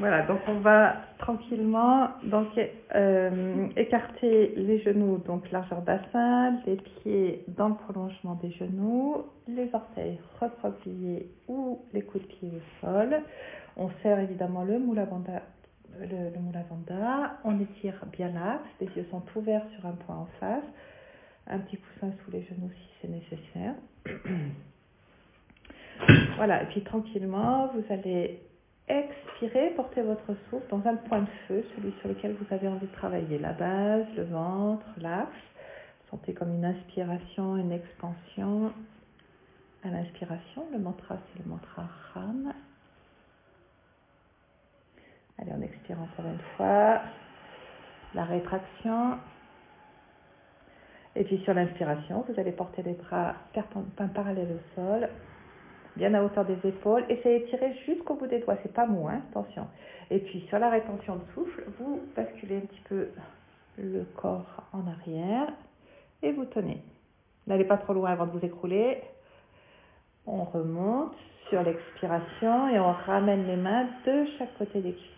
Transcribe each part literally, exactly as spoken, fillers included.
Voilà, donc on va tranquillement donc, euh, écarter les genoux, donc largeur bassin, les pieds dans le prolongement des genoux, les orteils recroquevillés ou les coups de pied au sol. On serre évidemment le Mula Bandha, le, le Mula Bandha. On étire bien l'axe, les yeux sont ouverts sur un point en face, un petit coussin sous les genoux si c'est nécessaire. Voilà, et puis tranquillement, vous allez expirer, porter votre souffle dans un point de feu, celui sur lequel vous avez envie de travailler, la base, le ventre, l'axe. Sentez comme une inspiration, une expansion. À l'inspiration, le mantra, c'est le mantra Ram. Allez, on expire encore une fois. La rétraction. Et puis sur l'inspiration, vous allez porter les bras parallèles au sol, bien à hauteur des épaules. Essayez de tirer jusqu'au bout des doigts, c'est pas mou, hein, attention. Et puis sur la rétention de souffle, vous basculez un petit peu le corps en arrière et vous tenez. N'allez pas trop loin avant de vous écrouler. On remonte sur l'expiration et on ramène les mains de chaque côté des cuisses.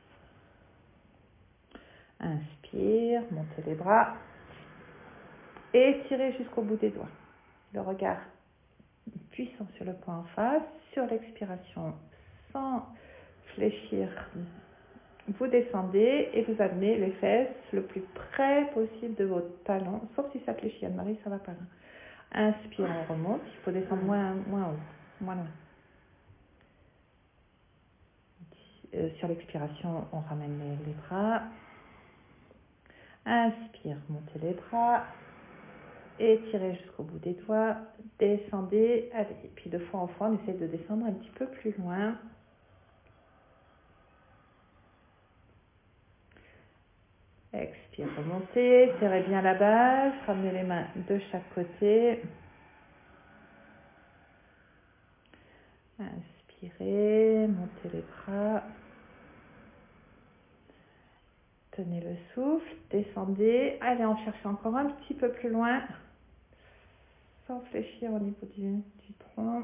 Inspire, montez les bras et tirez jusqu'au bout des doigts. Le regard puissant sur le point en face, sur l'expiration, sans fléchir, vous descendez et vous amenez les fesses le plus près possible de votre talon, sauf si ça fléchit, Anne-Marie, ça va pas là. Inspire, on remonte, il faut descendre moins, moins haut, moins loin. Euh, sur l'expiration, on ramène les, les bras. Inspire, montez les bras. Étirez jusqu'au bout des doigts, descendez, allez, et puis de fois en fois, on essaie de descendre un petit peu plus loin. Expire, remontez, serrez bien la base, ramenez les mains de chaque côté. Inspirez, montez les bras. Tenez le souffle, descendez, allez, on cherche encore un petit peu plus loin, sans fléchir au niveau du, du tronc.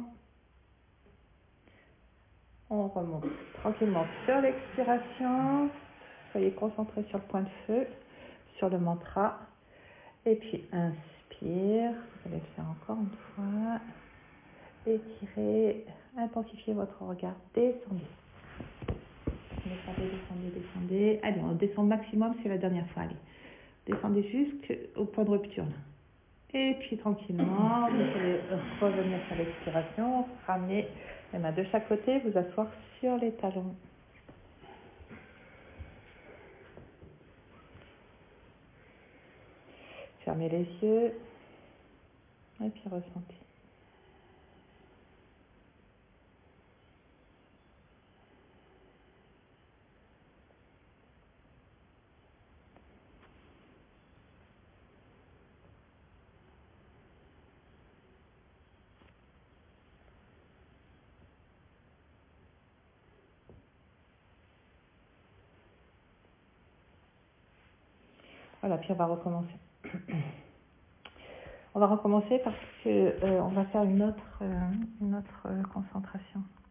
On remonte tranquillement sur l'expiration. Soyez concentrés sur le point de feu, sur le mantra. Et puis inspire. Vous allez le faire encore une fois. Étirez. Intensifiez votre regard. Descendez. Descendez, descendez, descendez. Allez, on descend maximum, c'est la dernière fois. Allez. Descendez jusqu'au point de rupture. Et puis tranquillement, vous allez revenir sur l'expiration. Ramener les mains de chaque côté, vous asseoir sur les talons. Fermez les yeux. Et puis ressentez. Voilà, puis on va recommencer. On va recommencer parce que euh, on va faire une autre, euh, une autre euh, concentration.